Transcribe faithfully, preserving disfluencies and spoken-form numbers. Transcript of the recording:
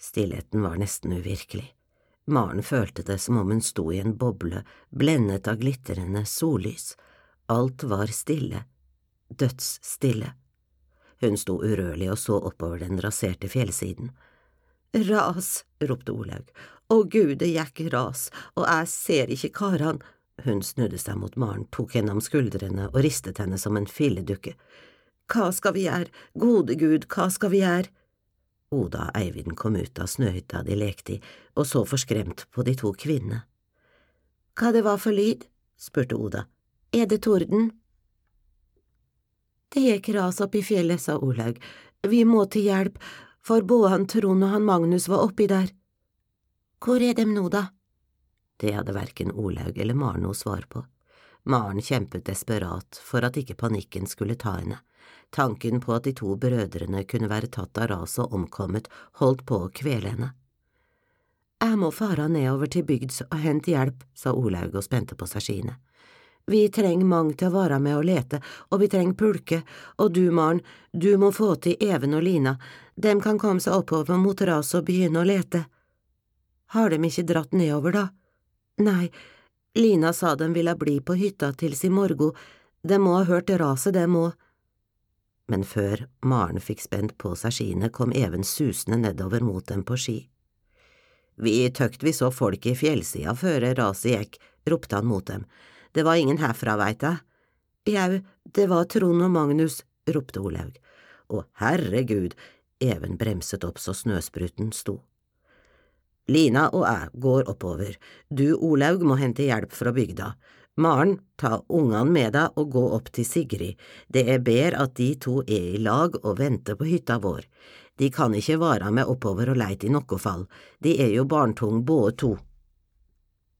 Stillheten var nesten uvirkelig. Maren følte det som om hun sto i en boble, blendet av glitrende sollys. Alt var stille, dødsstille. Hun sto urørlig og så oppover den raserte fjellsiden. «Ras!» ropte Olaug. «Å Gud, det gikk ras, og jeg ser ikke karan!» Hun snudde seg mot Maren, tok henne om skuldrene og ristet henne som en filledukke. «Hva skal vi gjøre? Gode Gud, hva skal vi gjøre?» Oda og Eivind kom ut av snøhytta de lekte i, og så forskremt på de to kvinnene. «Hva det var for lyd?» spurte Oda. «Er det torden?» «Det gikk ras opp i fjellet», sa Olaug. «Vi må til hjelp, for både han Trond og han Magnus var oppi der.» «Hvor er dem nå, da?» Det hadde hverken Olaug eller Maren noe svar på. Maren kjempet desperat for at ikke panikken skulle ta henne. Tanken på at de to brødrene kunne være tatt av raset og omkommet, holdt på å kvele henne. «Jeg må fara nedover til bygds og hente hjelp», sa Olaug og spente på seg skiene. «Vi trenger mange til å være med og lete, og vi trenger pulke, og du, Maren, du må få til Even og Lina. Dem kan komme seg oppover mot raset og begynne å lete.» «Har de ikke dratt nedover, da?» «Nei, Lina sa de ville bli på hytta til sin morgo. De må ha hørt raset, de må.» Men før Maren fikk spent på seg skiene, kom Even susende nedover mot dem på ski. «Vi tøkt vi så folk i fjellsida før raset gikk», ropte han mot dem. «Det var ingen herfra, veit jeg.» «Jau, det var Trond og Magnus», ropte Olaug. «Å, herregud», Even bremset opp så snøspruten sto. «Lina og jeg går oppover. Du, Olaug, må hente hjelp fra bygda. Maren, ta ungene med deg og gå opp til Sigrid. Det er bedre at de to er i lag og venter på hytta vår. De kan ikke vare med oppover og leite i noe fall. De er jo barntung både to.»